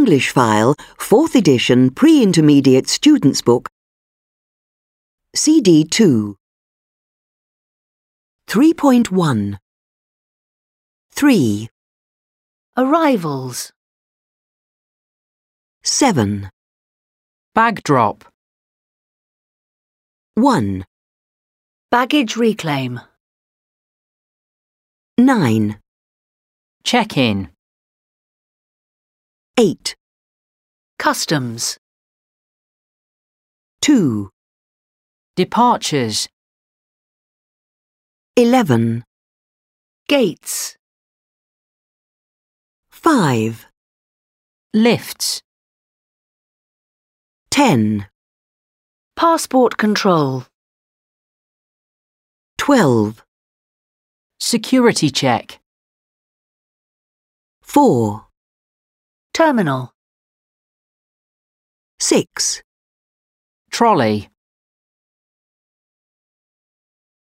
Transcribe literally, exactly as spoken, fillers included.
English file, fourth edition pre-intermediate students book, C D two. three point one. three. Arrivals. seven. Bag drop. one. Baggage reclaim. nine. Check in. eight. Customs. two. Departures. eleven. Gates. five. Lifts. ten. Passport control. twelve. Security check. four. Terminal. six. Trolley.